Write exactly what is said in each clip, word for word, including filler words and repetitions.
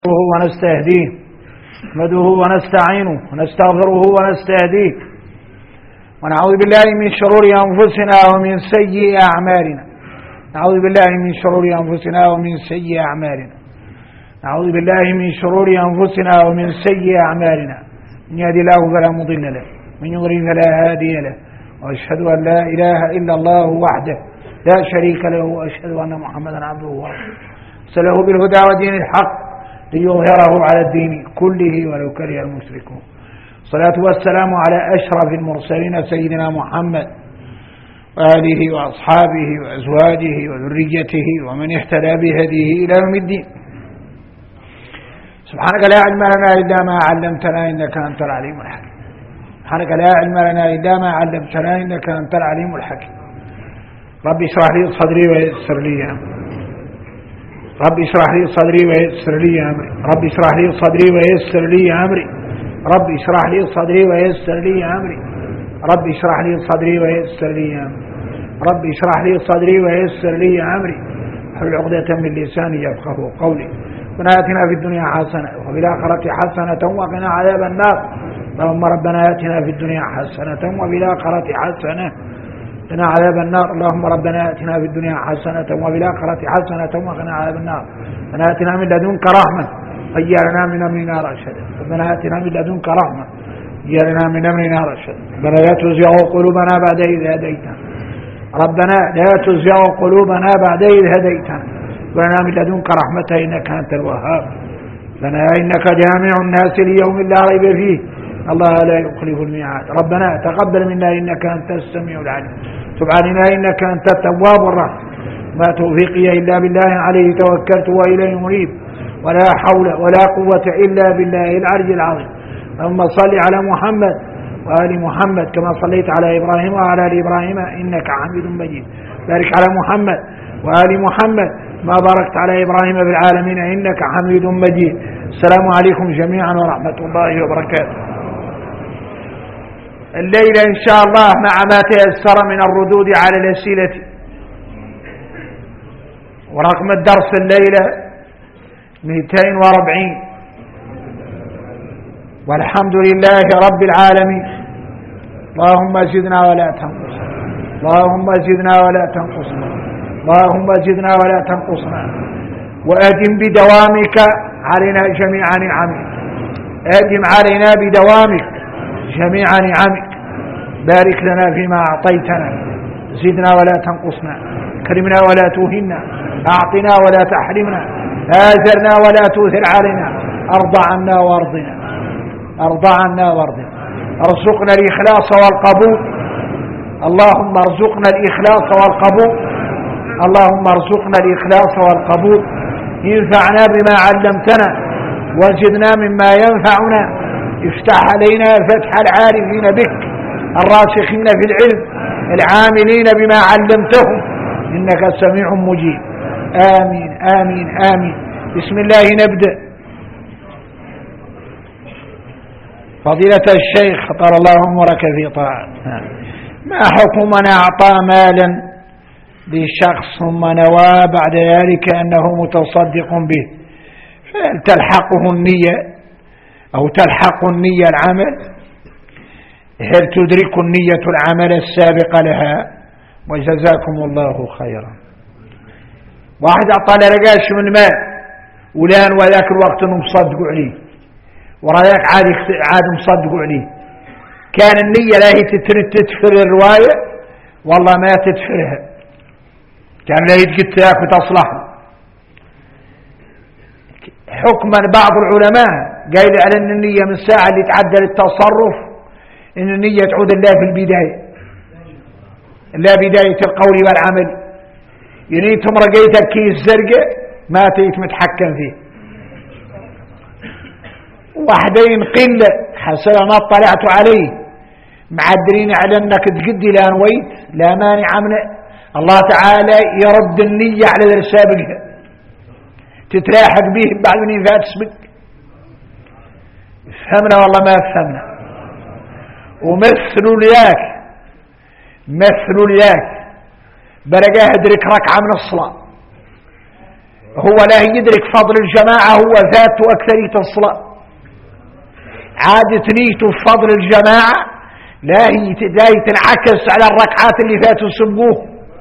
ونستهديه نحمده ونستعينه ونستغفره ونستهديه ونعوذ بالله من شرور أنفسنا ومن سيئ أعمالنا نعوذ بالله من شرور أنفسنا ومن سيئ أعمالنا نعوذ بالله من شرور أنفسنا ومن سيئ أعمالنا من يهد الله فلا مضل له من يضلل فلا هادي له وأشهد أن لا إله إلا الله وحده لا شريك له وأشهد أن محمدا عبده ورسوله أرسله بالهدى ودين الحق ليظهره على الدين كله ولو كره المشركون. الصلاة والسلام على أشرف المرسلين سيدنا محمد وآله وأصحابه وأزواجه وذريته ومن اهتدى بهديه إلى يوم الدين. سبحانك لا علم لنا إلا ما علمتنا إنك أنت العليم الحكيم. سبحانك لا علم لنا إلا ما علمتنا إنك أنت العليم الحكيم. ربي اشرح لي صدري ويسر لي أمري ربي اشرح لي صدري ويسر لي أمري ربي اشرح لي صدري ويسر لي أمري ربي اشرح لي صدري ويسر لي أمري ربي اشرح لي صدري ويسر لي أمري ربي اشرح لي صدري ويسر لي أمري احلل عقدة من لساني يفقهوا قولي. ربنا آتنا في الدنيا حسنة وفي الآخرة حسنة وقنا عذاب النار. اللهم ربنا آتنا في الدنيا حسنة وفي الآخرة حسنة وقنا عذاب النار. اللهم ربنا آتنا في الدنيا حسنة وفي الآخرة حسنة وقنا عذاب النار. ربنا آتنا من لدنك رحمة هيئ لنا من أمرنا رشدا. ربنا آتنا من لدنك رحمة هيئ لنا من أمرنا رشدا. ربنا لا تزغ قلوبنا بعد إذ هديتنا ربنا لا تزغ قلوبنا بعد إذ هديتنا ربنا من لدنك رحمة إنك أنت الوهاب. ربنا إنك جامع الناس ليوم لا ريب فيه الله لا يخلف الميعاد. ربنا تقبل منا إنك أنت السميع العليم تب علينا إنك أنت التواب الرحيم. ما توفيقي إلا بالله عليه توكلت وإليه منيب ولا حول ولا قوة إلا بالله العلي العظيم. اللهم صل على محمد وآل محمد كما صليت على إبراهيم وعلى آل إبراهيم إنك حميد مجيد. بارك على محمد وآل محمد ما باركت على إبراهيم في العالمين إنك حميد مجيد. السلام عليكم جميعا ورحمة الله وبركاته. الليلة إن شاء الله مع ما تيسر من الردود على الأسئلة. ورقم الدرس الليلة مئتين وأربعين. والحمد لله رب العالمين. اللهم زدنا ولا تنقصنا اللهم زدنا ولا تنقصنا اللهم زدنا ولا تنقصنا وأدم بدوامك علينا جميع نعمك. أدم علينا بدوامك جميع نعمك. بارك لنا فيما أعطيتنا زدنا ولا تنقصنا كرمنا ولا توهنا أعطنا ولا تحرمنا آثرنا ولا تؤثر علينا أرضى عنا وارضنا أرضى عنا وارضنا. ارزقنا الإخلاص والقبول اللهم ارزقنا الإخلاص والقبول اللهم ارزقنا الإخلاص والقبول. انفعنا بما علمتنا وزدنا مما ينفعنا. افتح علينا فتح العارفين بك الراسخين في العلم العاملين بما علمتهم إنك سميع مجيب. آمين آمين آمين. بسم الله نبدأ. فضيلة الشيخ طال الله عمرك في طاعة. ما حكم من أعطى مالا لشخص ثم نوى بعد ذلك أنه متصدق به فهل تلحقه النية أو تلحق النية العمل؟ هل تدرك النية العمل السابق لها؟ وجزاكم الله خيرا. واحد أعطى لرقاش من مال ولان وذاك الوقت مصدق عليه ورايك عاد عاد مصدق عليه. كان النية لا هي تدفر الرواية والله ما تدفرها. كان لا يتقلت تاك وتصلح. حكما بعض العلماء قال على أن النية من الساعة اللي تعدل التصرف إن النية تعود الله في البداية لا بداية القول والعمل. يعني انتم رقيت الكيس زرقاء ما تيت متحكم فيه. واحدين قلة حسب ما اطلعت عليه معدرين على أنك تقدي لان ويت لا مانع من الله تعالى يرد النية على السابقها تتلاحق به بعد من ينفع تسبق. فهمنا والله ما فهمنا. ومثلوا لياك مثلوا لياك برقاه ادرك ركعة من الصلاة هو لا يدرك فضل الجماعة، هو ذاته أكثرية الصلاة، عادة نيته في فضل الجماعة لا يتنعكس على الركعات اللي فاتوا سبوه.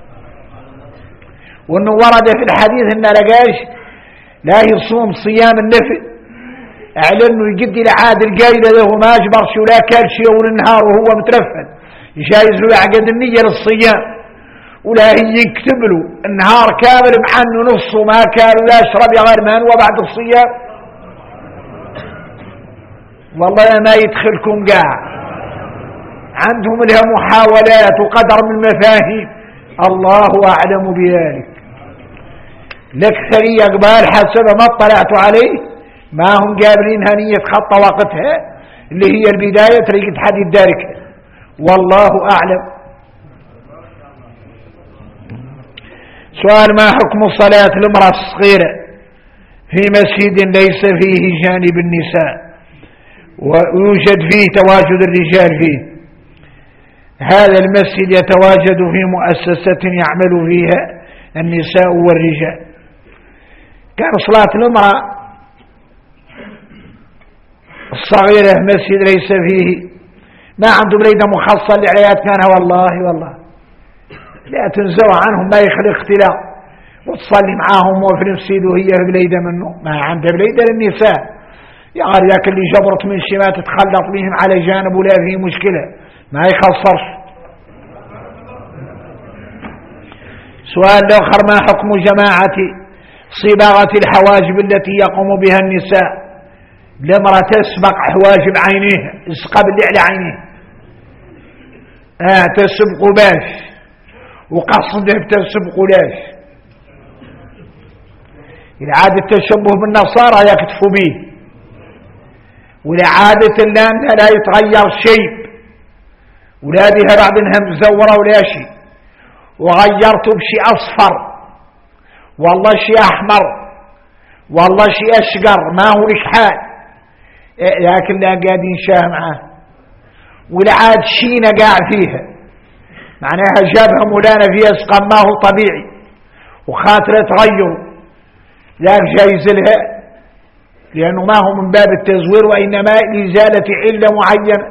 وانه ورد في الحديث ان لقاش لا يصوم صيام النفل على انه يجد العاد القايله له ما اجبرش ولا كلش يوم النهار وهو مترفد، جايز له يعقد النيه للصيام ولا يكتب له النهار كامل مع انه نصه ما كان ولا يشرب غير ماء وبعد الصيام. والله ما يدخلكم قاع، عندهم لها محاولات وقدر من المفاهيم، الله اعلم بذلك. الاكثريه قبال حسب ما اطلعت عليه ما هم قابلينها نيه خط وقتها اللي هي البدايه طريقه حد يدارك، والله اعلم. سؤال: ما حكم صلاه المراه الصغيره في مسجد ليس فيه جانب النساء ويوجد فيه تواجد الرجال فيه؟ هذا المسجد يتواجد في مؤسسة يعمل فيها النساء والرجال. كان صلاة المرأة الصغيرة مسجد ليس فيه، ما عنده بليدة مخصصة لعيات كانها، والله والله لا تنزوا عنهم ما يخلق اختلاف وتصلي معاهم وفي المسجد وهي بليدة منه، ما عنده بليدة للنساء يعني ذاك اللي جبرت من شي ما تتخلط بهم على جانب ولا فيه مشكلة ما يخسرش. سؤال آخر: ما حكم جماعة صباغة الحواجب التي يقوم بها النساء؟ لمرة تسبق حواجب عينيها، اسقى باللي على عينيها آه تسبق باش وقصده بتسبق لاش. العادة التشبه بالنصارى يكتفوا به، والعادة الآن لا يتغير شيء، ولادها بعدها مزورة ولا شيء، وغيرته بشيء أصفر والله شيء أحمر والله شيء أشقر ما هو لك حال، لكن لا قاعدين شاه معاه، والعاد شينا قاع فيها معناها جابها مولانا فيها اسقا ما هو طبيعي وخاطرة تغير، لا جايز لها لأنه ما هو من باب التزوير وإنما لإزالة علة معينة،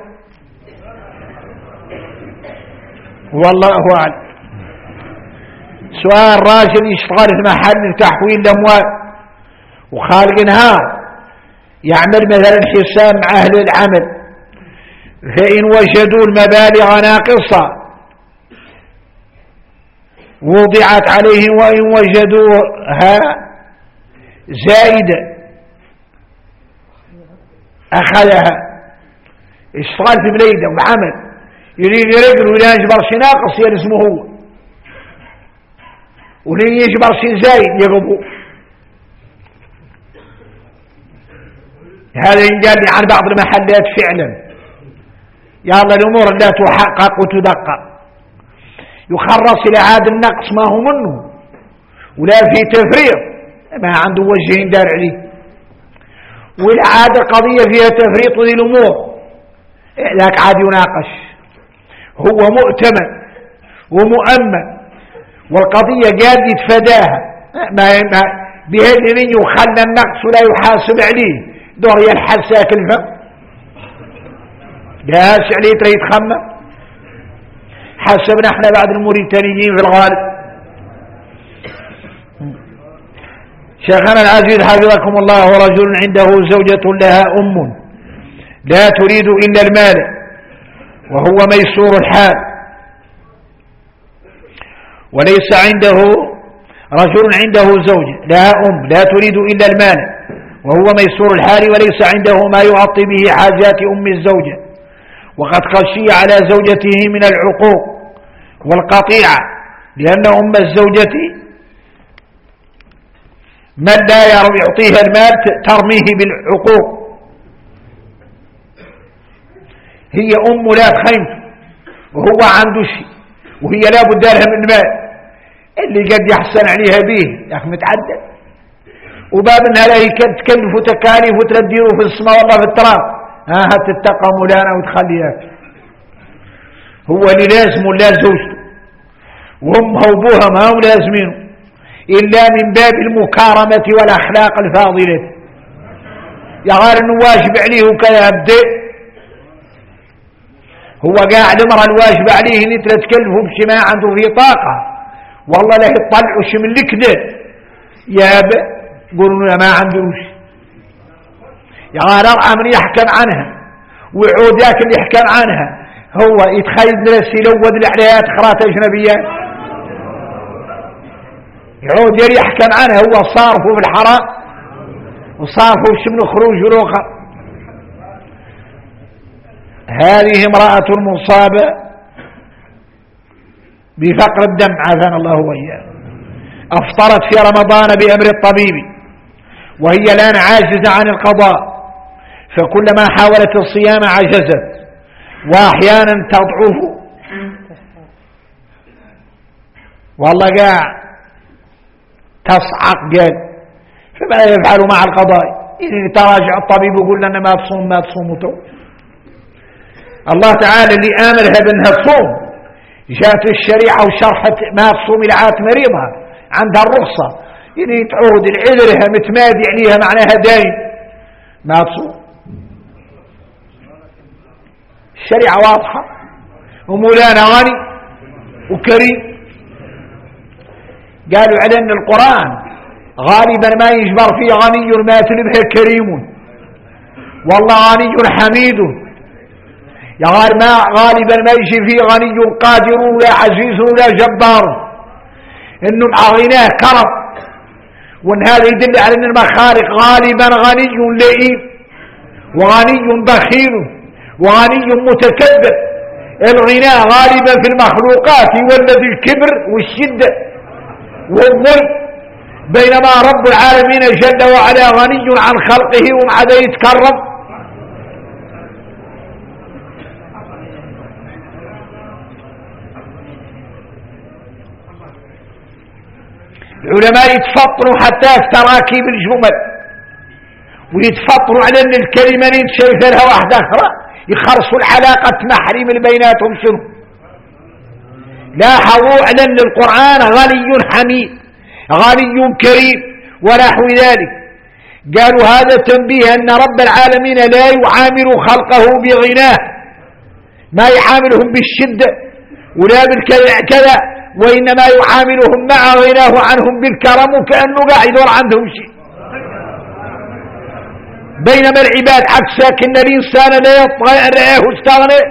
والله أعلم. سؤال: راجل يشتغل في محل تحويل الأموال وخالق نهار يعمل مثلا حساب مع أهل العمل، فإن وجدوا المبالغ ناقصة وضعت عليه وإن وجدوها زائدة أخذها. اشتغل في بليده وعمل يريد يرجل ولا يجبر شي ناقص يلزمه هو، ولا يجبر شي زايد يقبو. هذا ينقال لي عن بعض المحلات فعلا يلا الأمور لا تحقق وتدقق، يخرص إلى عاد النقص ما هو منه ولا في تفريط ما عنده وجه دار عليه، والعادة قضية فيها تفريط ذي الأمور لك عاد يناقش، هو مؤتمن ومؤمن والقضية قاعد يتفاداها ما بهذه من يخلى النقص ولا يحاسب عليه دور يلحس ساكن الفم لا عليه تريد خمم. حسبنا احنا بعد الموريتانيين في الغالب. شيخنا العزيز حفظكم الله: ورجل عنده زوجة لها أم لا تريد إلا المال وهو ميسور الحال، وليس عنده رجل عنده زوجة لها أم لا تريد إلا المال وهو ميسور الحال وليس عنده ما يغطي به حاجات أم الزوجة، وقد خشي على زوجته من العقوق والقطيعة لأن أم الزوجة من لا يعطيها المال ترميه بالعقوق، هي أم لا خيمته وهو عنده شيء وهي لا بد لها من مال اللي قد يحسن عليها به يا أخي متعدد، وباب انها لا تكلف تكاليف وترديره في السماء والله في التراب ها تتقى مولانا وتخليها. هو اللي لازم ولا زوجته وامها وابوها ما هم لازمينه إلا من باب المكارمة والأخلاق الفاضلة. يا غير أنه واجب عليه وكذا يبدأ هو قاعد امر الواجب عليه ان تكلفه بشي ما عنده في طاقة، والله لا يطلعوا شي من الكده يا قولوا له ما عندوش. يا غير ارعى من يحكم عنها ويعود ياك اللي يحكم عنها هو يتخيل نفسه يلود العليات خرات اجنبيات يعود يري يحكم عنها هو صارفه في الحرام وصارفه بشي من خروج روخه. هذه امرأة مصابة بفقر الدم عافانا الله وإياه، أفطرت في رمضان بأمر الطبيب وهي الآن عاجزة عن القضاء، فكلما حاولت الصيام عجزت وأحيانا تضعف والله قاع تصعق قال، فما يفعل مع القضاء؟ إن تراجع الطبيب يقول لنا ما تصوم ما تصوم. الله تعالى اللي آمرها بأنها تصوم جاءت الشريعة وشرحت ما تصوم العات مريضها عندها الرخصة، يعني تعود العذرها متمادي عليها معناها دايم ما تصوم. الشريعة واضحة ومولانا غني وكريم. قالوا على أن القرآن غالبا ما يجبر فيه غني ما تلبه كريم، والله غني حميد. يا غير ما غالبا ما يجي فيه غني قادر ولا عزيز ولا جبار، انه مع غناه كرم، وان هذا يدل على ان المخالق غالبا غني لئيم وغني بخيل وغني متكبر. الغناء غالبا في المخلوقات يولد الكبر والشدة والظلم، بينما رب العالمين جل وعلا غني عن خلقه ومع ذا يتكرم. العلماء يتفطروا حتى في تراكيب الجمل ويتفطروا على ان الكلمة اللي تشايف لها واحدة اخرى يخرصوا العلاقة محرم بيناتهم شنو. لاحظوا على ان القرآن غني حميد غني كريم ونحو ذلك. قالوا هذا تنبيه ان رب العالمين لا يعامل خلقه بغناه، ما يعاملهم بالشدة ولا بالكذا، وإنما يعاملهم مع غناه عنهم بالكرم وكأنه قاعد يدور عندهم شيء. بينما العباد عكسك إن الإنسان لا يطغى أن رآه استغنى،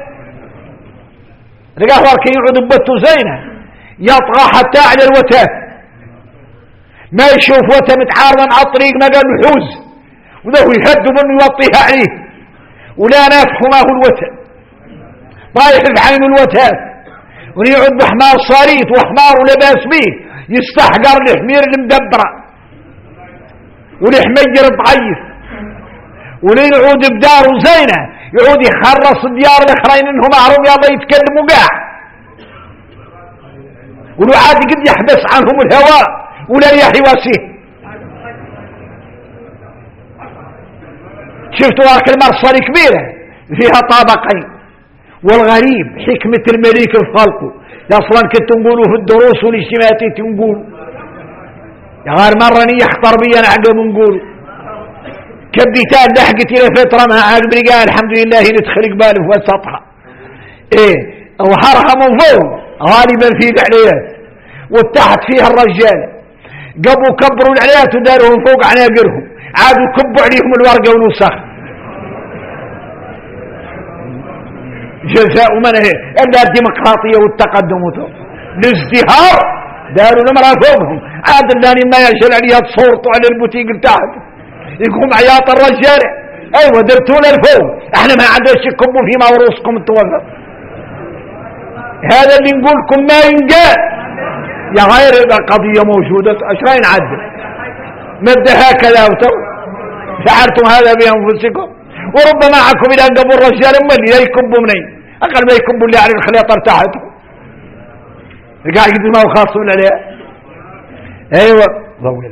رقاه وركي يعود ببته زينة يطغى حتى على الوتاف، ما يشوف وتا متعارضا على الطريق ما قال الحوز وذا يهد منه يوطيها عليه ولا نافح ما هو الوتا طايح في عين الوتاف، ونيعود بحمار صاريت وحمار ولباس بيه يستحقر الحمير المدبرة والحمير ضعيف، ولين يعود بدار زينة يعود يخرص الديار الاخرين انهم معروم يلا يتكلموا قاع، ولو عاد قد يحبس عنهم الهواء ولا يحي واسيه. شفتوا هاك المرصة كبيرة فيها طابقين، والغريب حكمة الملك في خلقه اصلا كنت نقولوا في الدروس والاجتماعات تنقول يا غير مرة يحضر بي انا عقب نقول كبديتان لحقت الى فترة مع عقب قال الحمد لله ندخل قبال في سطحها ايه وحرها من فوق غالبا في العليات وتحت فيها الرجال، قبوا كبروا العليات ودارهم فوق عناقرهم عادوا كبوا عليهم الورقة والوسخ. جزاء من هي الا الديمقراطيه والتقدم الازدهار داروا المراه فوقهم عاد اللاني ما يشل عليها تصورتوا على البوتيق تحت يقوم عياط الرجال ايوه درتونا الفوق احنا ما عندناش كبوا فيما ورؤوسكم التوظف. هذا اللي نقولكم ما ينقال يا غير قضيه موجوده ايش راي نعدل نبدا هكذا وتو فعلتم هذا بانفسكم وربما معكم الى ان قبوا الرجال ملي لا يكبوا منين اقل ما يكبوا اللي على الخليطه تحته قاعد يقول ما هو خاص ولا لا. ايوه ضوي.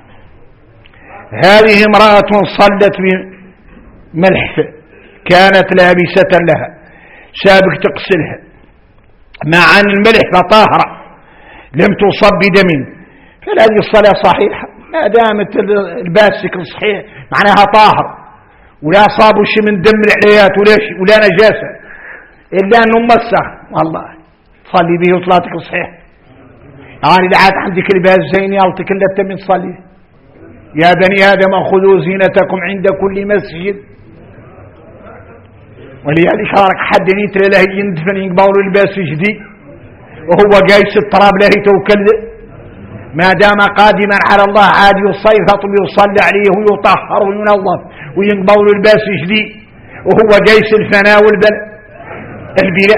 هذه امراه صلت بملح كانت لابسه لها سابق تغسلها مع ان الملح طاهره لم تصب بدم، فهذه الصلاة صحيحة ما دامت الباسك صحيح معناها طاهر ولا صابوا شيء من دم العليات ولا شيء ولا نجاسة إلا أنه مسخ والله صلي به وصلاتك صحيح. يعني إذا عاد عندك لباس زين يالتك إلا تمن تصلي. يا بني آدم خذوا زينتكم عند كل مسجد. ولذلك راك حد يترى له يندفن يقبلوا لباس جديد وهو قايس التراب له يتوكل ما دام قادما على الله عاد يصيفط ويصلي عليه ويطهر وينظف ويقبلوا لباس جديد وهو قايس الفناء والبلاء البلاء.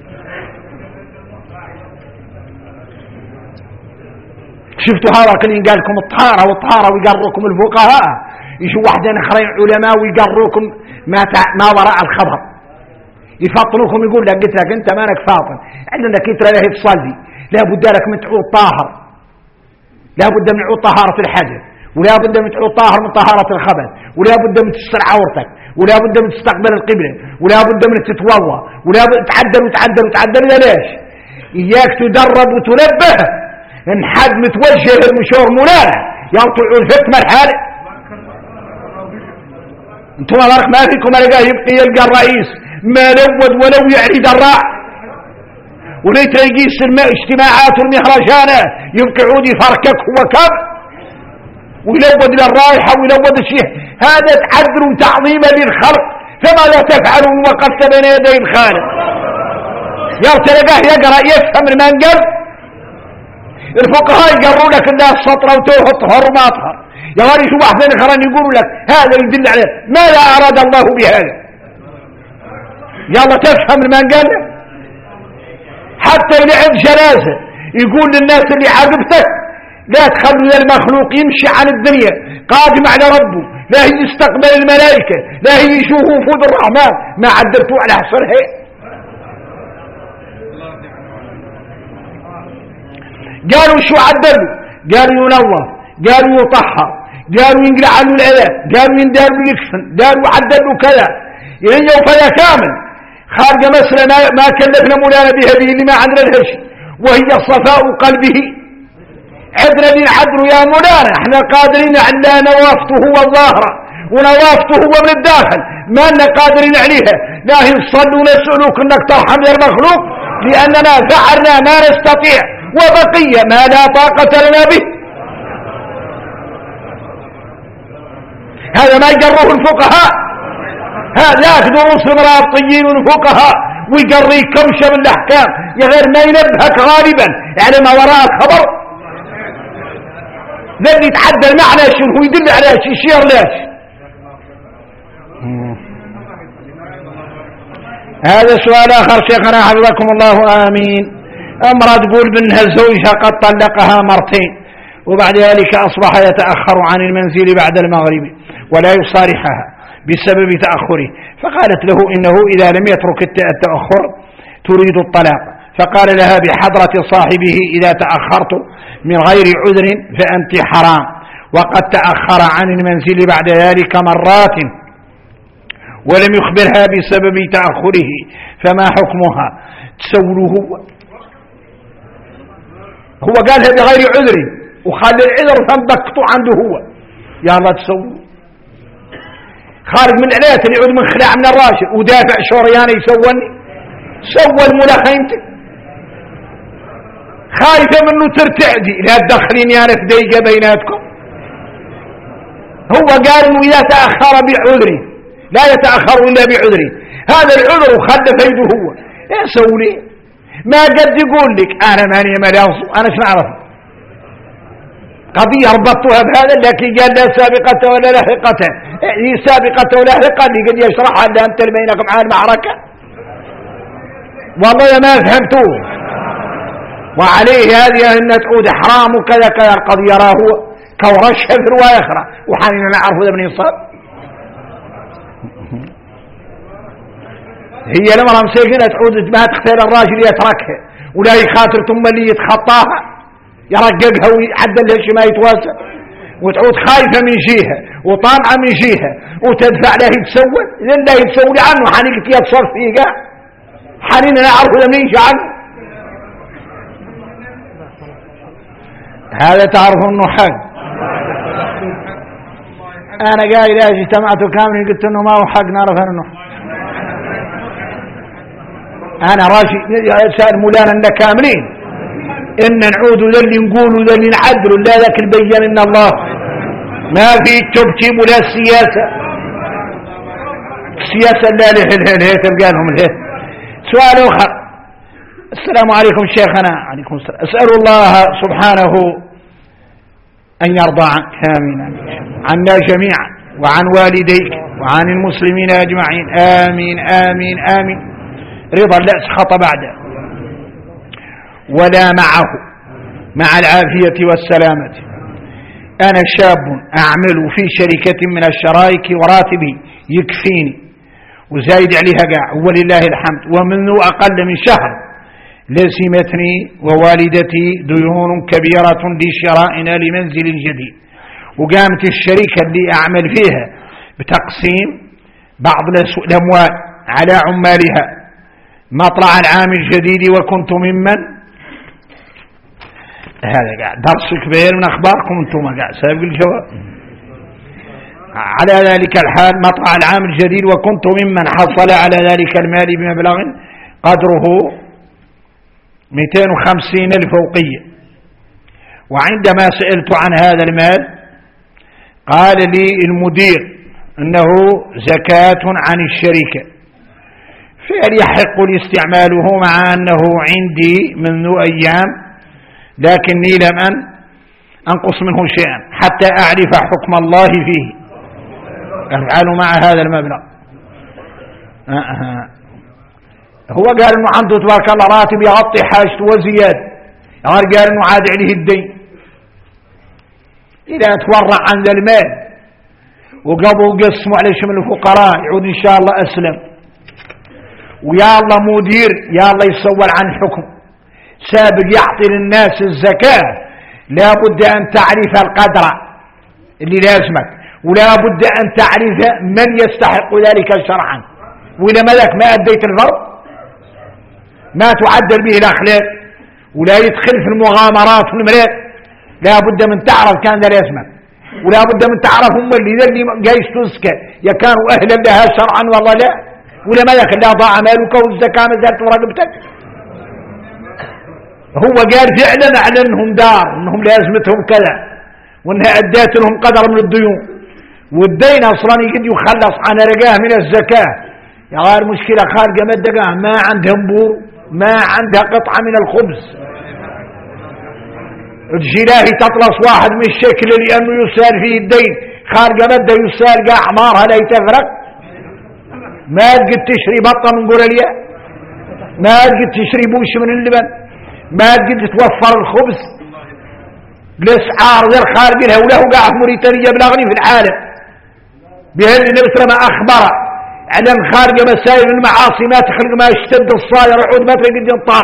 شفتوا هذا كلين قال لكم الطهارة والطهارة ويقرركم الفقهاء يشوا واحدين اخرين علماء ويقرركم ما تع... ما وراء الخبر يفطنوكم يقول لك قلت لك انت مالك فاطن عندنا كتر له تصلي لا بد لك من تعود طاهر لا بد من تعود طهارة الحدث ولا بد من تعود طاهر من طهارة الخبث ولا بد من تستر عورتك ولا بد من تستقبل القبلة ولا بد من تتوضا ولا بد تعدل وتعدل وتعدل. ليش؟ اياك تدرب وتنبه ان حد متوجه المشوار مولانا يطلعوا الحكمة الحالة. انتم مالك ما فيكم القاه يبقي يلقى الرئيس ما لود ولو يعني دراع وليت يقيس الاجتماعات والمهرجانات يبقي عود يفركك هو كم ويلود للرائحة ويلود الشيء. هذا تعدل وتعظيما للخلق فما لا تفعلوا وقفت بين يدي الخالق. يرتلقاه يقرأ يفهم المنقل. الفقهاء يقروا لك الناس سطرة وتوه الطهر وما أطهر يا غالي شو واحدين اخرين يقولوا لك هذا يدل عليه ماذا أراد الله بهذا. يلا تفهم المنقل. حتى اللي عند جنازة يقول للناس اللي عاقبتك لا تخلوا المخلوق يمشي عن الدنيا قادم على ربه لا هي يستقبل الملائكة لا هي يشوفوا وفود الرحمن ما عدلتوا على حصرها. قالوا شو عدلوا؟ قالوا ينظف قالوا يطهر قالوا ينقلع عنه العذاب قالوا يندار ويكفن قالوا عدلوا كذا. يعني فلا كامل خارج مسألة ما كلفنا مولانا بهذه اللي ما عندنا الهش وهي صفاء قلبه. عدنا دين عدل يا مولانا احنا قادرين على نوافته والظاهرة ونوافته من الداخل ما أننا قادرين عليها. لا يصلوا ونسألوك انك ترحم يا المخلوق لأننا فعلنا ما نستطيع وبقية ما لا طاقة لنا به. هذا ما يقرره الفقهاء. هذا دروس المرابطيين والفقهاء ويقري كمشة من الأحكام يا غير ما ينبهك غالبا يعني ما وراء الخبر لن يتعدل معنى شنو يدل على شيء شير ليش. هذا سؤال آخر شيخنا حفظكم الله آمين. أمرأة تقول بأنها زوجها قد طلقها مرتين وبعد ذلك أصبح يتأخر عن المنزل بعد المغرب ولا يصارحها بسبب تأخره فقالت له إنه إذا لم يترك التأخر تريد الطلاق فقال لها بحضرة صاحبه إذا تأخرت من غير عذر فأنت حرام وقد تأخر عن المنزل بعد ذلك مرات ولم يخبرها بسبب تأخره فما حكمها؟ تسوله هو قالها بغير عذر وخلي العذر فانبكتوا عنده هو يا الله تسوله خارج من العليات اللي يعود من خلاع من الراشد ودافع شورياني يسوني سوى الملاخينتك خايفة منه ترتعدي لا تدخلين يا في دقيقة بيناتكم. هو قال انه اذا تأخر بعذري لا يتأخر الا بعذري هذا العذر وخلف يده هو ايه سولي ما قد يقول لك انا ماني ملاص انا شو اعرف قضية ربطتها بهذا لكن قال لا سابقة ولا لاحقة هي سابقة ولا لاحقة اللي قد يشرحها اللي انت بينكم عن المعركة والله ما فهمتوه. وعليه هذه أن تعود حرام وكذا كذا القضية راه هو كورشها في رواية أخرى وحالنا نعرف ذا من يصاب. هي لما مسيقنا تعود ما تختار الراجل يتركها ولا يخاطر ثم اللي يتخطاها يرققها ويعدل لها شي ما يتواسع وتعود خايفة من جهة وطامعة من جهة وتدفع له يتسول إذن لا يتسول عنه حنيك يتصر فيه حنين نعرف ذا من يجي عنه. هذا تعرف انه حق. انا قايل ايش اجتمعت كاملين قلت انه ما هو حق نعرف انه انا راشي سأل مولانا ان كاملين ان نعود ذا اللي نقول ذا اللي نعدل لا ذاك البين ان الله ما في تبتيب ولا السياسة السياسة لا له له تلقى لهم له. سؤال اخر. السلام عليكم شيخنا. عليكم السلام. اسأل الله سبحانه ان يرضى عنك امين عنا جميعا وعن والديك وعن المسلمين اجمعين امين امين امين. رضا لا سخط بعده ولا معه مع العافية والسلامة. أنا شاب أعمل في شركة من الشرائك وراتبي يكفيني وزايد عليها قاع ولله الحمد. ومنذ أقل من شهر لزمتني ووالدتي ديون كبيرة لشرائنا لمنزل جديد. وقامت الشركة اللي أعمل فيها بتقسيم بعض الأموال على عمالها مطلع العام الجديد. وكنت ممن هذا قاعد درس كبير من أخباركم أنتم قاعد سابق الجواب. على ذلك الحال مطلع العام الجديد وكنت ممن حصل على ذلك المال بمبلغ قدره مئتين وخمسين ألف فوقية. وعندما سئلت عن هذا المال قال لي المدير أنه زكاة عن الشركة فهل يحق لي استعماله مع أنه عندي منذ أيام لكني لم أن أنقص منه شيئا حتى أعرف حكم الله فيه أفعل مع هذا المبلغ. آه آه. هو قال أنه عنده تبارك الله راتب يغطي حاجته وزيادة. قال أنه عاد عليه الدين إذا تورع عن ذا المال وقبوا قسموا على شمل الفقراء يعود إن شاء الله أسلم. ويا الله مدير يا الله يصور عن حكم سابق يعطي للناس الزكاة لا بد أن تعرف القدر اللي لازمك ولا بد أن تعرف من يستحق ذلك شرعا. وإذا ملك ما أديت الفرض ما تعدل به الأخلاق ولا يدخل في المغامرات والملاك لا بد من تعرف كان ذا لازمك ولا بد من تعرف هم اللي ذا اللي جايش تزكى يا كانوا أهلا لها شرعا والله لا ولا ملك لا ضاع مالك والزكاة ما زالت ورقبتك. هو قال فعلا أعلنهم دار أنهم لازمتهم كذا وأنها أدات لهم قدر من الديون والدين أصلا يقد يخلص عن رقاه من الزكاة. يا غير مشكلة خارجة مدقاه ما عندهم بور ما عندها قطعة من الخبز الجلاهي تطلص واحد من الشكل لأنه يسال فيه الدين خارجة مدة يسال قاع عمارها لا يتفرق ما تقد تشري بطة من قرالية ما تقد تشري بوش من اللبن ما تقد توفر الخبز الاسعار ذا الخارج لها وله قاع في موريتانيا بالاغني في العالم بهذه النبي صلى الله عليه وسلم اخبر على الخارج مسائل المعاصي ما تخلق ما يشتد الصاير عود ما تقد ينطاق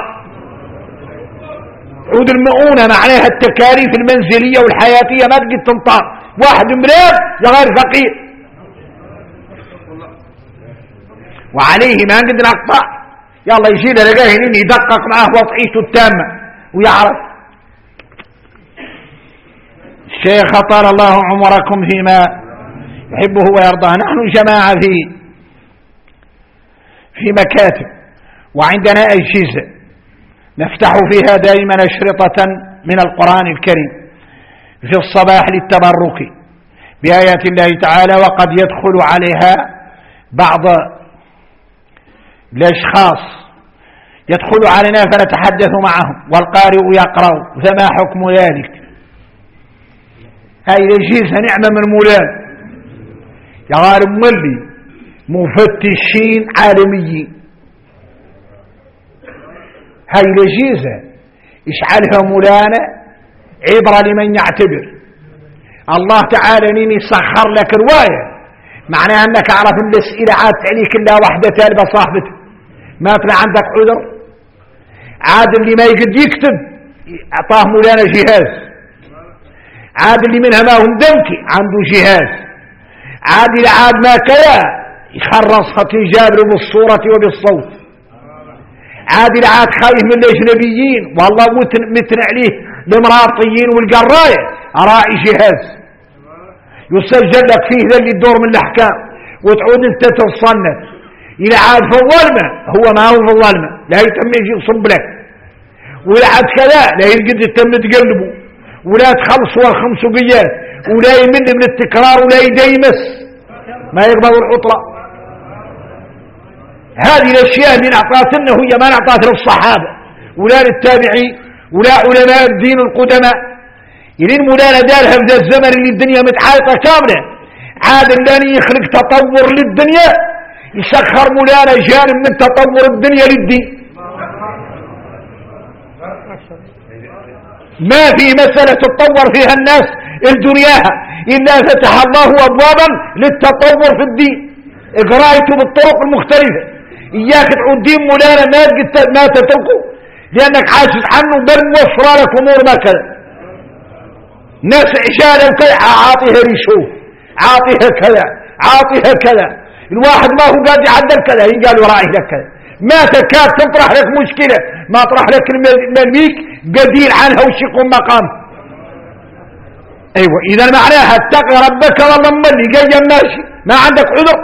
عود المؤونة معناها التكاليف المنزلية والحياتية ما تقد تنطاق واحد مليار يا غير فقير وعليه ما نقد نقطع يلا يشيل لقاه هنين يدقق معه وضعيته التامة ويعرف. الشيخ طال الله عمركم فيما يحبه ويرضاه. نحن جماعة في في مكاتب وعندنا أجهزة نفتح فيها دائما أشرطة من القرآن الكريم في الصباح للتبرك بآيات الله تعالى وقد يدخل عليها بعض الأشخاص يدخل علينا فنتحدث معهم والقارئ يقرأ فما حكم ذلك؟ هاي الأجهزة نعمة من مولان يا غارب ملي مفتشين عالميين. هاي الأجهزة يشعلها مولانا عبرة لمن يعتبر. الله تعالى نيني سخر لك رواية معناها أنك عرف الأسئلة عاد عليك إلا واحدة تالبة صاحبته ما طلع عندك عذر عاد اللي ما يقد يكتب أعطاه مولانا جهاز عاد اللي منها ما هم دمكي عنده جهاز عاد اللي عاد ما كلا يخرصها تجابر بالصورة وبالصوت عاد اللي عاد خايف من الأجنبيين والله متن, متن عليه المراطيين والقراية راعي جهاز يسجل لك فيه ذا اللي الدور من الأحكام، وتعود انت تصنف إلى عاد في الظلمة هو ما هو في الظلمة لا يتم يجي يصب لك، ولا عاد كذا لا يرقد يتم تقلبه، ولا تخلص والخمسميات، ولا يمل من التكرار، ولا يديمس ما يقبض العطرة. هذه الأشياء اللي نعطاتنا هي ما نعطات للصحابة ولا للتابعين ولا علماء الدين القدماء. يلين مولانا دارها في ذا الزمن اللي الدنيا متحايطة كاملة، عاد اللي يخلق تطور للدنيا يسخر مولانا جانب من تطور الدنيا للدين. ما في مسألة تتطور فيها الناس الدنياها إلا فتح الله أبوابا للتطور في الدين، اقرايته بالطرق المختلفة. إياك تعود دين مولانا ما تتركه لأنك عاشت عنه بل موفر لك أمور ما كذا. ناس عشالة وكذا عاطيها ريشوف، عاطيها كذا، عاطيها كذا، الواحد ما هو قادر يعدل كذا يقال ورائه لك كذا، ما تكاد تطرح لك مشكلة ما طرح لك المليك بديل عنها وشيقون مقام. ايوه اذا معناها اتقي ربك والله ملي جاي ماشي ما عندك عذر.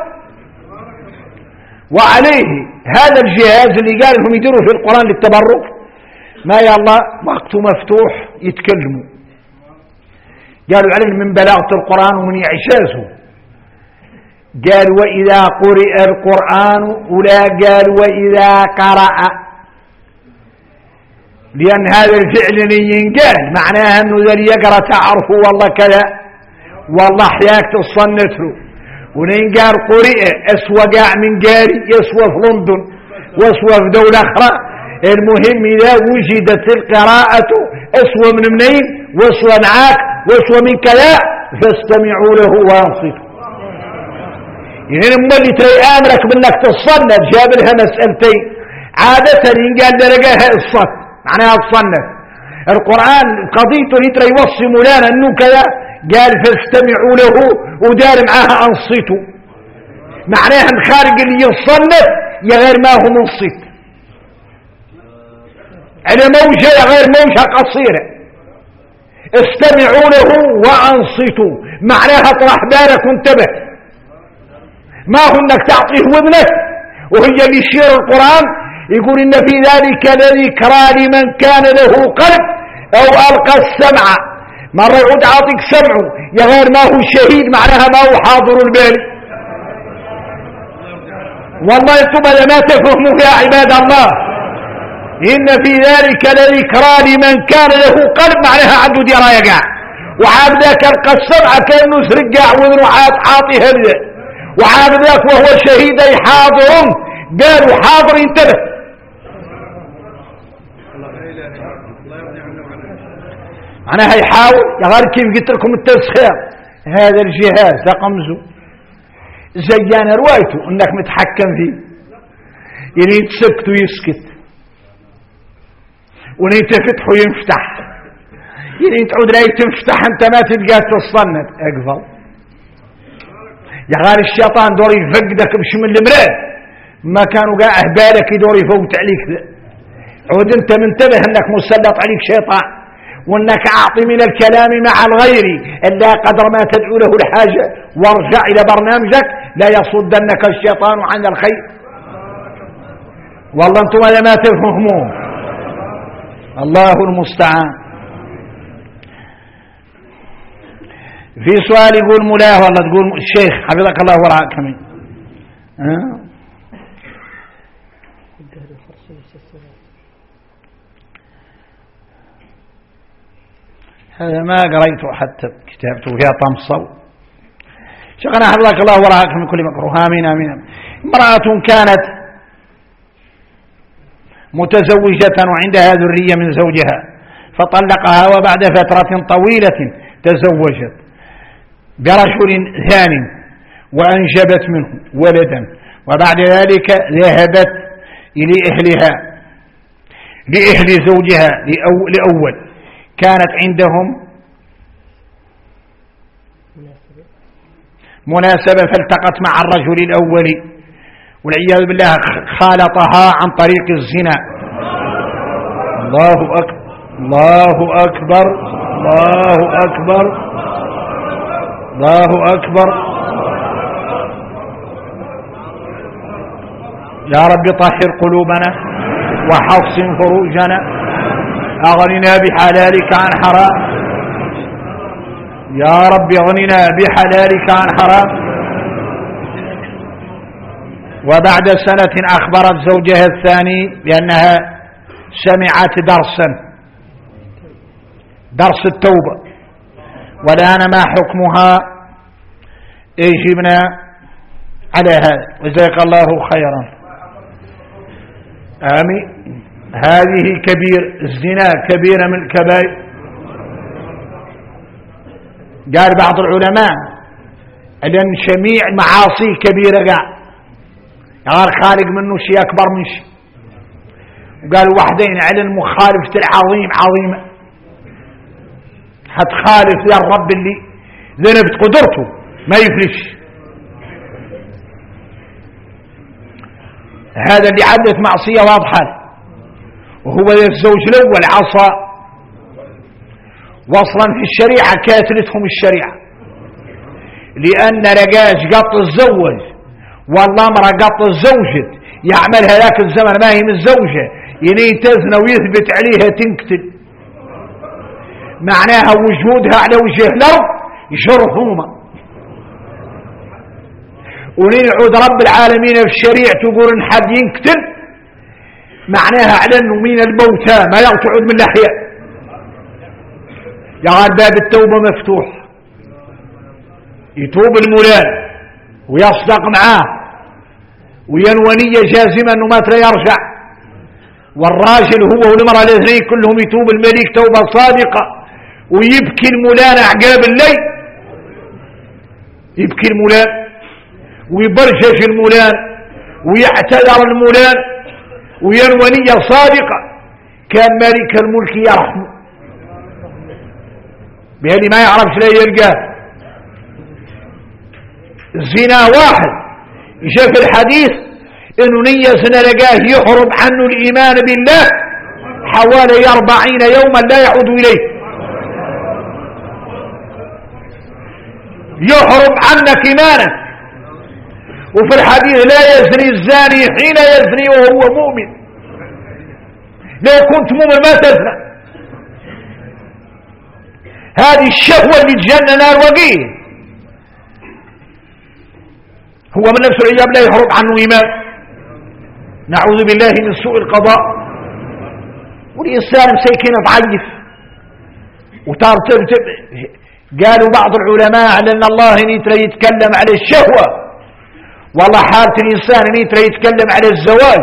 وعليه هذا الجهاز اللي قال انهم يديروا في القرآن للتبرك ما يا الله وقته مفتوح يتكلموا، قالوا عليه من بلاغة القرآن ومن إعجازه، قال وإذا قرئ القرآن ولا قال وإذا قرأ، لأن هذا الفعل ينقال معناها أنه ذا يقرأ تعرفه والله كذا والله حياك تصنت له، وننقال قرئ أسوى قاع من قاري يسوى في لندن واسوى في دولة أخرى. المهم إذا وجدت القراءة أسوى من منين واسوى معاك واسوى من كذا فاستمعوا له وانصتوا. يعني لما اللي تري امرك منك تصنف جاب لها مسألتين عادة ينقال درجاها الصت معناها تصنف. القرآن قضيته اللي تري يوصي مولانا انه كذا قال فاستمعوا له ودار معاها انصتوا، معناها الخارج اللي يصنف يا غير ما هو منصت على موجة يا غير موجة قصيرة. استمعوا له وانصتوا معناها اطرح بالك وانتبه، ما هو انك تعطيه وذنك. وهي اللي يشير القرآن يقول ان في ذلك لذكرى لمن كان له قلب او القى السمع، مرة يعود عاطيك سمعه يا غير ما هو شهيد معناها ما هو حاضر البال. والله انتم ما تفهموا يا عباد الله، إن في ذلك لذكرى لمن كان له قلب معناها عنده دراية قاع، وعاد ذاك القى السمع كأنه سرق قاع وذنه عاطي هبذا، وعاد ذاك وهو شهيد أي حاضر قالوا حاضر انتبه. معناها يحاول يا غير كيف قلت لكم التسخير هذا الجهاز تقمزه زيان روايته انك متحكم فيه، يعني تسكت ويسكت وني تفتح وينفتح، يعني تعود لا تنفتح انت ما تلقى تصنت اقفل يا غير الشيطان دور يفقدك بشمل المراد ما كانوا قاع اهبالك يدور يفوت عليك. عود انت منتبه انك مسلط عليك شيطان، وانك اعطي من الكلام مع الغير الا قدر ما تدعو له الحاجة، وارجع الى برنامجك لا يصدنك الشيطان عن الخير. والله انتم هذا ما تفهمون، الله المستعان. في سؤال يقول مولاه والله تقول الشيخ حفظك الله ورعاك كمين أه؟ هذا ما قريته حتى كتابته فيها طمصو. شيخنا حفظك الله ورعاك من كل مكروه آمين آمين. امرأة كانت متزوجة وعندها ذرية من زوجها فطلقها، وبعد فترة طويلة تزوجت برجل ثاني وأنجبت منه ولدا، وبعد ذلك ذهبت إلى أهلها لأهل زوجها لأول، كانت عندهم مناسبة فالتقت مع الرجل الأول والعياذ بالله خالطها عن طريق الزنا. الله أكبر. الله أكبر الله أكبر الله أكبر. يا رب طهر قلوبنا وحصن فروجنا، أغننا بحلالك عن حرام. يا رب اغننا بحلالك عن حرام. وبعد سنة أخبرت زوجها الثاني بأنها سمعت درسا درس التوبة، والآن ما حكمها؟ اجبنا على هذا وجزاك الله خيرا. آمين. هذه كبير الزنا كبيرة من الكبائر. قال بعض العلماء أن جميع المعاصي كبيرة، قال قال خالق منه شيء أكبر من شيء. وقال وحدين على المخالفة العظيم عظيمة، هتخالف يا الرب اللي ذنبت قدرته ما يفلش. هذا اللي عدت معصية واضحة، وهو الزوج الأول عصى. وصلا في الشريعة كاتلتهم الشريعة، لأن رجاج قط الزوج والله امرأة قط الزوجة يعملها ذاك الزمن ما هي متزوجة، ينيتزن ويثبت عليها تنقتل، معناها وجودها على وجه الأرض جرثومة. ولين يعود رب العالمين في الشريعة تقول إن حد ينقتل معناها على أنه من الموتى ما يقعد من الأحياء. يا باب التوبة مفتوح، يتوب المولان ويصدق معاه وينوى نية جازمة أنه ما ترى يرجع. والراجل هو والمرأة الاثنين كلهم يتوب الملك توبة صادقة، ويبكي المولان أعقاب الليل، يبكي المولان ويبرجج المولان ويعتذر المولان وينوى نية صادقة. كان مالك الملك يرحمه بهذه ما يعرفش لا يلقاه. الزنا واحد جاء في الحديث انه نية زنا لقاه يحرم عنه الايمان بالله حوالي اربعين يوما لا يعود اليه. يحرم عنك ايمانك. وفي الحديث لا يزني الزاني حين يزني وهو مؤمن، لو كنت مؤمن ما تزنى. هذه الشهوة اللي تجنن نار وقيه، هو من نفس العجاب لا يحرم عنه إيمان. نعوذ بالله من سوء القضاء. والإنسان مسيكين ضعيف وترتب. قالوا بعض العلماء على أن الله نيترى يتكلم على الشهوة، والله حالة الإنسان نيترى يتكلم على الزواج.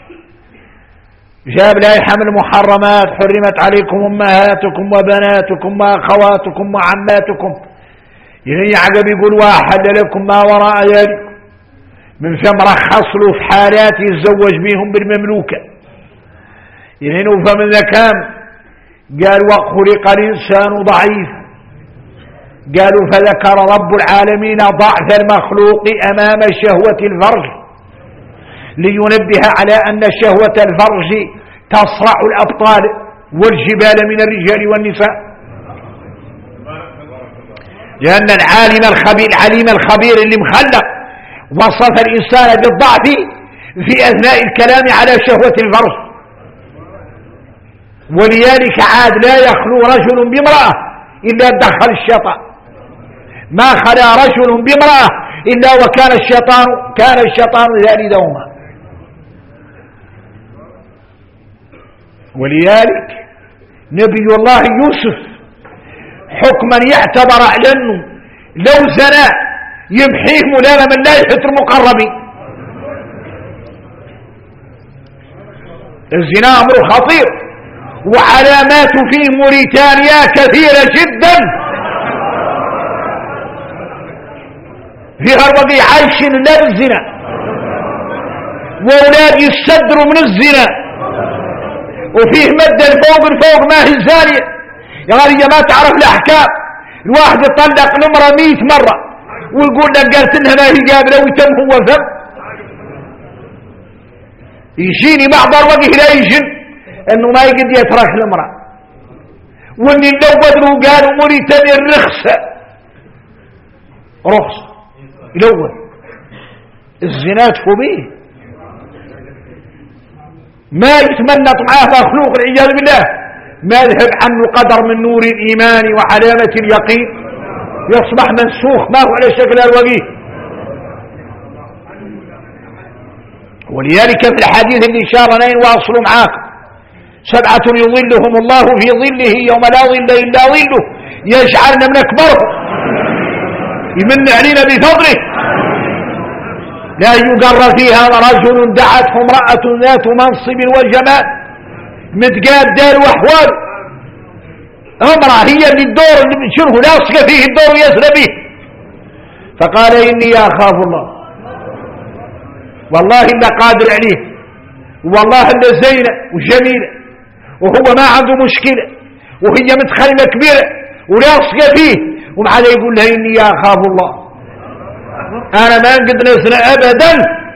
جاب لائحة من المحرمات حرمت عليكم أمهاتكم وبناتكم وأخواتكم وعماتكم. يعني عقب يقول واحد لكم ما وراء ذلك، من ثم رخص له في حالات يتزوج بهم بالمملوكة. يعني فمن ذكام قال وخلق الإنسان ضعيف. قالوا فذكر رب العالمين ضعف المخلوق أمام شهوة الفرج لينبه على أن شهوة الفرج تصرع الأبطال والجبال من الرجال والنساء. لأن العالم الخبير العليم الخبير اللي مخلق وصف الإنسان بالضعف في أثناء الكلام على شهوة الفرج. ولذلك عاد لا يخلو رجل بامرأة إلا دخل الشيطان، ما خلا رجل بامرأة إلا وكان الشيطان كان الشيطان ذالدهما. ولذلك نبي الله يوسف حكما يعتبر على أنه لو زنا يمحيه ملانا من لائحة المقربين. الزنا أمر خطير، وعلامات في موريتانيا كثيرة جدا. فيها الوضيع عايشين لا بالزنا، وأولاد يستدروا من الزنا، وفيه مدة الفوق الفوق ما هي زانية. يا غالية ما تعرف الأحكام. الواحد يطلق الامرأة مئة مرة ويقول لك قالت لها ما هي قابلة ويتم هو ذنب. يجيني بعض الوقت لا يجن انه ما يقد يترك الامرأة واللي لودوا قالوا موريتانيا الرخصة رخصة يلون الزنا تفو به ما يتمنى معاه مخلوق العياذ بالله ما يذهب عنه قدر من نور الإيمان وعلامة اليقين يصبح منسوخ ما هو على شكل الوجيه. ولذلك في الحديث اللي شارنا واصلوا معاكم سبعة يظلهم الله في ظله يوم لا ظل إلا ظله يجعلنا من أكبرهم يمن علينا بفضله لا يقر فيها رجل دعته امرأة ذات منصب وجمال متقاد دار وأحوال امرأة هي اللي الدور اللي بنشره لاصق فيه الدور يسرى به فقال إني أخاف الله والله إلا قادر عليه والله إلا زينة وجميلة وهو ما عنده مشكلة وهي متخلمة كبيرة ولاصق فيه ومع ذلك يقول لها إني أخاف الله أنا ما قد نزل أبدا.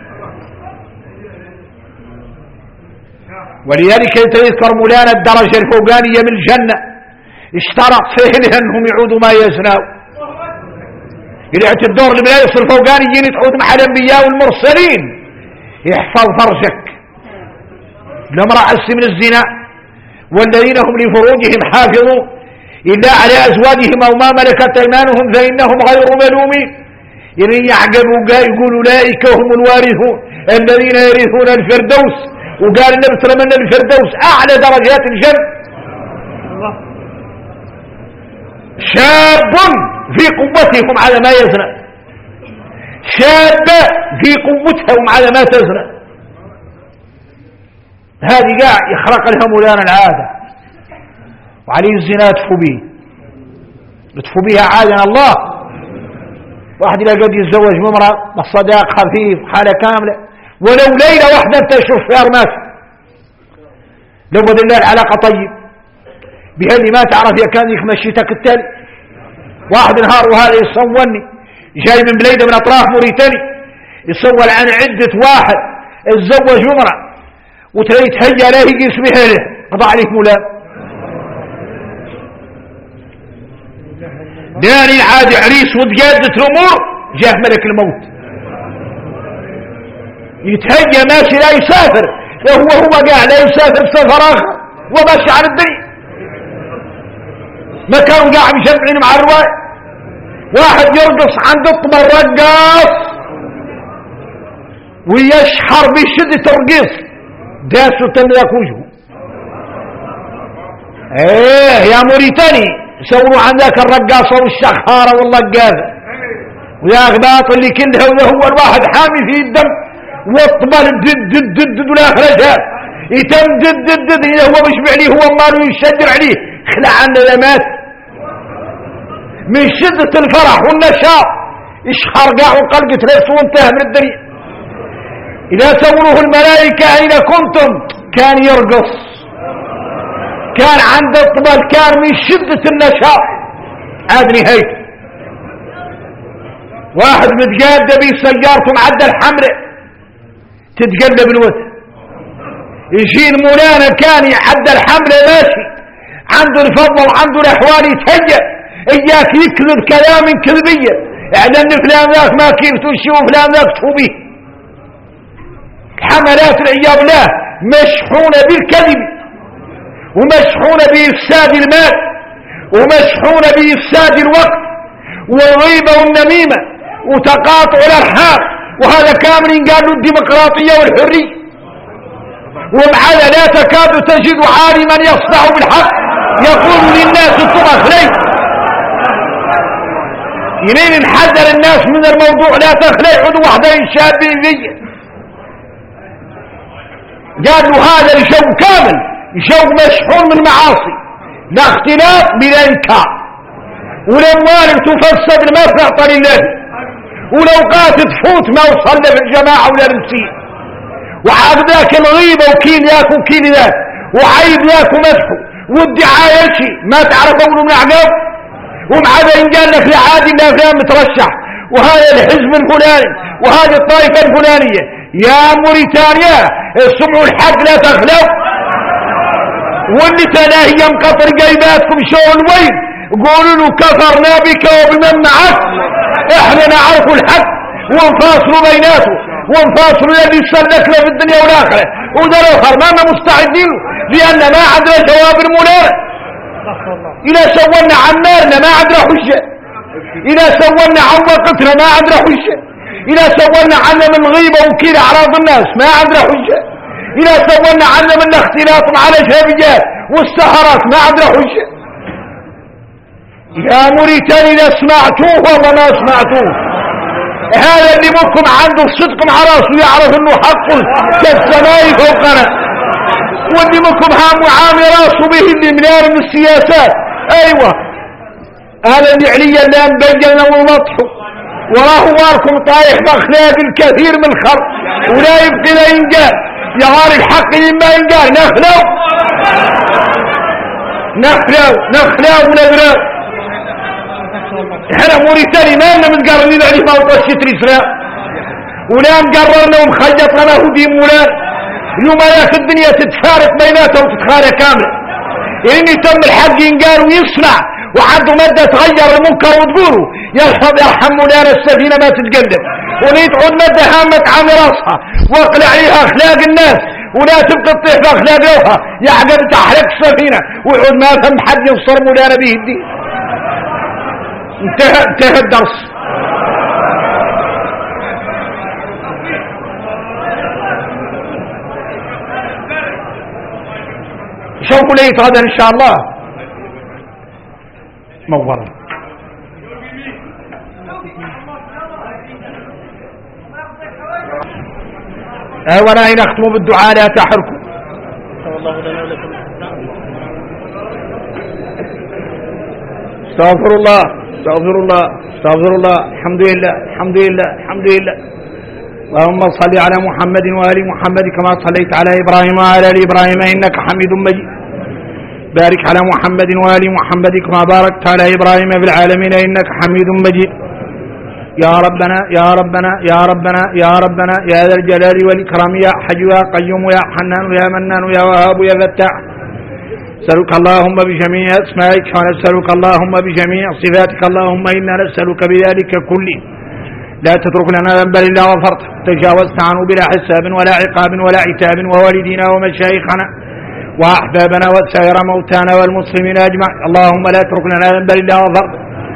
ولذلك يذكر مولانا الدرجة الفوقانية من الجنة اشترط فيه لأنهم يعودوا ما يزنوا يلعت الدور الملايس الفوقانيين تعود مع الأنبياء والمرسلين يحفظ فرجك لامرأة من الزنا والذين هم لفروجهم حافظون إلا على أزواجهم أو ما ملكت أيمانهم فإنهم غير ملومين يعني يعقبوا يقول أولئك هم الوارثون الذين يرثون الفردوس وقال النبي صلى الله عليه وسلم الفردوس أعلى درجات الجنة. شاب في قوتهم على ما يزنى شاب في قوتهم على ما تزنى هذه قاع يخرق لها مولانا العادة وعليه الزنا تفو به تفو بها عادنا الله. واحد لا قد يتزوج ممرأة بالصداق خفيف حالة كاملة ولو ليلة واحدة تشوف في أرماس لو بدل الله العلاقة طيب بهاللي ما تعرف يا كان يخمشيتك التالي واحد نهار وهذا يصوني جاي من بليدة من أطراف موريتاني يصور عن عدة واحد اتزوج ممرأة وتلاقي تهيأ له يقيس بها له قضى عليك مولاه داني عادي عريس وتجادت الأمور جاه ملك الموت يتهيأ ماشي لا يسافر هو هو قاعد لا يسافر سفر آخر وماشي على الدنيا ما كانوا قاعد يجمعين مع الرواية واحد يرقص عند الطب الرقاص ويشحر بشدة الرقيص داسوا تملك وجهه ايه يا موريتاني سوروا عن ذاك الرقاصة والشخارة واللقاذة ويا غباط اللي كلها وهو الواحد حامي فيه الدم والطبال دد دد دد دد ولا خرجها يتم دد دد دد إذا هو مش عليه هو ماله يشجر عليه خلع عنا لمات من شدة الفرح والنشاط يشخر قاع وقلقة رأسه وانتهى من الدنيا. إذا سوروه الملائكة أين كنتم كان يرقص كان عند الطبال كان من شدة النشاط هذه نهايته. واحد متقادة بسيارته معدل حمراء تتقلب الوتر يجين مولانا كان يعدل حمراء ماشي عنده الفضل وعنده الأحوال يتهيأ إياك يكذب كلام كذبية اعلن فلان ذاك ما كيف تمشي وفلان ذاك تفوبيه. حملات العياذ بالله مشحونة بالكذب ومشحونة بإفساد المال ومشحونة بإفساد الوقت والغيبة والنميمة وتقاطع الأرحام وهذا كامل قال له الديمقراطية والحرية ومعذا لا تكاد تجد عالما يصدع بالحق يقول للناس انتم أخليت يلين نحذر الناس من الموضوع لا تخلي عدو وحدين شابين فيه. قال له هذا الجو كامل جو مشحون من معاصي لا اختلاف بلا انكار والاموال تفسد ما تعطى لله والاوقات تفوت ما وصل في الجماعه ولا بالسيء وعاد ذاك الغيبه وكيل ياك وكيل ذاك وعيب ياك ومدحه والدعايه شيء ما تعرف اول من اعقاب ومع ذا قال لك لا عادي لا فلان مترشح وهذا الحزب الفلاني وهذه الطائفه الفلانيه. يا موريتانيا اسمعوا الحق لا تخلوا واللي تلاهي مقطر جايباتكم شغل وين قولوا له كفرنا بك وبمن معك. احنا نعرف الحق ونفاصلوا بيناته ونفاصلوا يلي سلكنا في الدنيا والاخره وده الاخر ما مستعدين لان ما عندنا جواب المنار. اذا سولنا عن نارنا ما عندنا حجه، اذا سولنا عن وقتنا ما عندنا حجه، اذا سولنا عنا من غيبه وكيل اعراض الناس ما عندنا حجه، اذا سولنا عنا من اختلاط على شابجات والسهرات ما عندنا حجه. يا موريتاني اذا سمعتوه والله ما سمعتوه. هذا اللي منكم عنده الصدق مع راسه يعرف انه حقه كالسماء فوقنا، واللي منكم هام وعامل راسه به اللي منار من السياسات. ايوه هذا اللي عليا اللي انبين ومطحه وراه واركم طايح باخلاق الكثير من الخرق ولا يبقي لا ينقال. يا غار الحق لما ينقال نخلو نخلو نخلو ونقرأ. احنا موريتاني ما لنا متقررين عليه ما وطا الشتر اسراء ولا مقررنا ومخيطنا هديم ولا اليوم ياك الدنيا تتفارق بيناتها وتتخارق كامله. يعني تم الحق ينقال ويصنع وعنده مادة تغير المنكر وتقوله يرحم يرحم مولانا السفينة ما تتقلب ولي تعود مادة هامة تعمل راسها واقلع عليها اخلاق الناس ولا تبقى تطيح باخلاق روحها يعقد تحرق السفينة ويعود ما فهم حد ينصر مولانا به الدين. انتهى انتهى الدرس. شوفوا ليت غدا ان شاء الله مورا. اولا ان اختموا بالدعاء لا تحركوا. استغفر الله استغفر الله استغفر الله. الحمد لله الحمد لله الحمد لله. اللهم صل على محمد وآل محمد كما صليت على إبراهيم وعلى آل إبراهيم إنك حميد مجيد. بارك على محمد وآل محمد كما باركت على إبراهيم في العالمين إنك حميد مجيد. يا ربنا يا ربنا يا ربنا يا ربنا يا ذا الجلال والإكرام يا حي يا قيوم يا حنان يا منان يا وهاب يا فتاح. نسألك اللهم بجميع أسمائك ونسألك اللهم بجميع صفاتك اللهم إنا نسألك بذلك كله لا تترك لنا ذنبا إلا غفرته تجاوزت عنه بلا حساب ولا عقاب ولا عتاب ووالدينا ومشايخنا وأحبابنا وسائر موتانا والمسلمين أجمع. اللهم لا تترك لنا ذنبا إلا غفرته.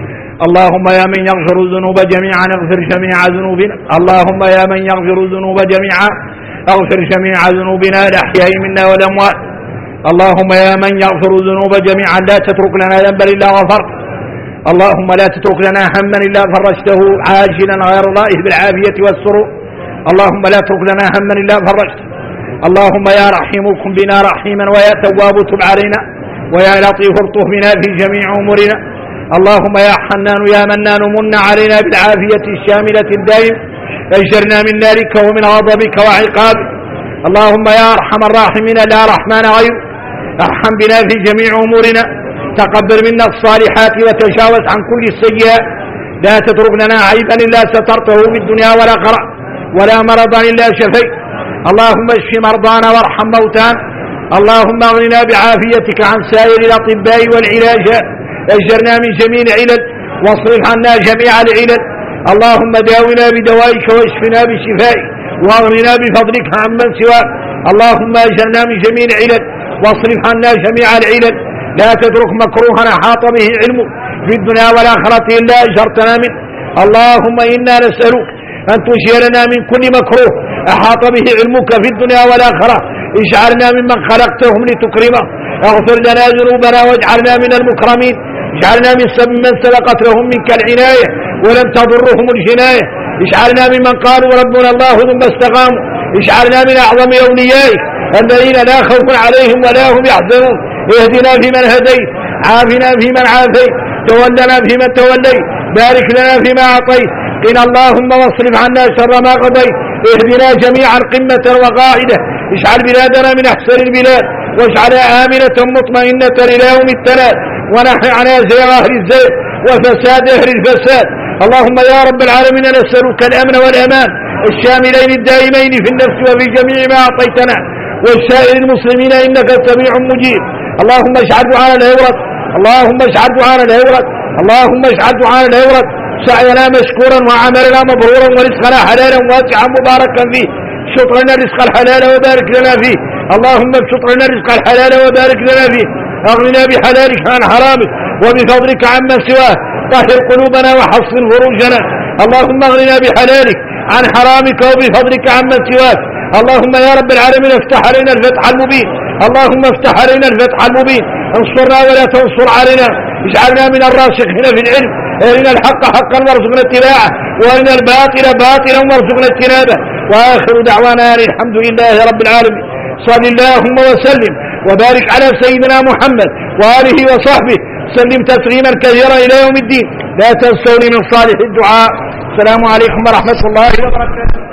اللهم يا من يغفر الذنوب جميعا اغفر جميع ذنوبنا. اللهم يا من يغفر الذنوب جميعا اغفر جميع ذنوبنا الأحياء منا والأموات. اللهم يا من يغفر الذنوب جميعا لا تترك لنا ذنبا إلا غفرته. اللهم لا تترك لنا هما إلا فرجته عاجلا غير ضائه بالعافية والسرور. اللهم لا تترك لنا هما إلا فرجته. اللهم يا رحيم كن بنا رحيما ويا تواب تب علينا ويا لطيف الطف بنا في جميع أمورنا. اللهم يا حنان يا منان من علينا بالعافية الشاملة الدائم اجرنا من نارك ومن غضبك وعقابك. اللهم يا أرحم الراحمين لا رحمن غيرك ارحم بنا في جميع أمورنا. تقبل منا الصالحات وتجاوز عن كل السيئات. لا تترك لنا عيبا إلا سترته في الدنيا والآخرة ولا مرضا إلا شفيت. اللهم اشف مرضانا وارحم موتانا. اللهم اغننا بعافيتك عن سائر الأطباء والعلاجات. اجرنا من جميع العلل واصرف عنا جميع العلل. اللهم داونا بدوائك واشفنا بشفائك واغننا بفضلك عمن سواك. اللهم اجرنا من جميع العلل واصرف عنا جميع العلل. لا تترك مكروها احاط به علمك في الدنيا والآخرة إلا أجرتنا منه. اللهم إنا نسألك أن تجيرنا من كل مكروه أحاط به علمك في الدنيا والآخرة. اجعلنا ممن خلقتهم لتكرمه. اغفر لنا ذنوبنا واجعلنا من المكرمين. اجعلنا من من سبقت لهم منك العناية ولم تضرهم الجناية. اجعلنا ممن قالوا ربنا الله ثم استقاموا. اجعلنا من أعظم أوليائك الذين لا خوف عليهم ولا هم يحزنون. اهدنا فيمن هديت عافنا فيمن عافيت تولنا فيمن توليت بارك لنا فيما أعطيت قنا اللهم واصرف عنا شر ما قضيت. اهدنا جميعا قمة وقاعدة. اجعل بلادنا من أحسن البلاد واجعلها آمنة مطمئنة إلى يوم التناد ونحن عن زيغ أهل الزيغ وفساد أهل الفساد. اللهم يا رب العالمين نسألك الأمن والأمان الشاملين الدائمين في النفس وفي جميع ما أعطيتنا والسائر المسلمين إنك سميع مجيب. اللهم اجعل دعانا لا يورد اللهم اجعل دعانا لا يورد اللهم اجعل دعانا لا يورد سعينا مشكورا وعملنا مبرورا ورزقنا حلالا واسعا مباركا فيه ابسط لنا الرزق الحلال وبارك لنا فيه اللهم ابسط لنا الرزق الحلال وبارك لنا فيه اغننا بحلالك عن حرامك وبفضلك عمن سواه طهر قلوبنا وحصن فروجنا اللهم اغننا بحلالك عن حرامك وبفضلك عمن سواك اللهم يا رب العالمين افتح علينا الفتح المبين اللهم افتح علينا الفتح المبين انصرنا ولا تنصر علينا اجعلنا من الراسخين في العلم ارنا الحق حقا وارزقنا اتباعه وارنا الباطل باطلا وارزقنا اجتنابه واخر دعوانا الحمد لله رب العالمين صل اللهم وسلم وبارك على سيدنا محمد واله وصحبه سلم تسليما كثيرا الى يوم الدين لا تنسوني من صالح الدعاء السلام عليكم ورحمه الله وبركاته.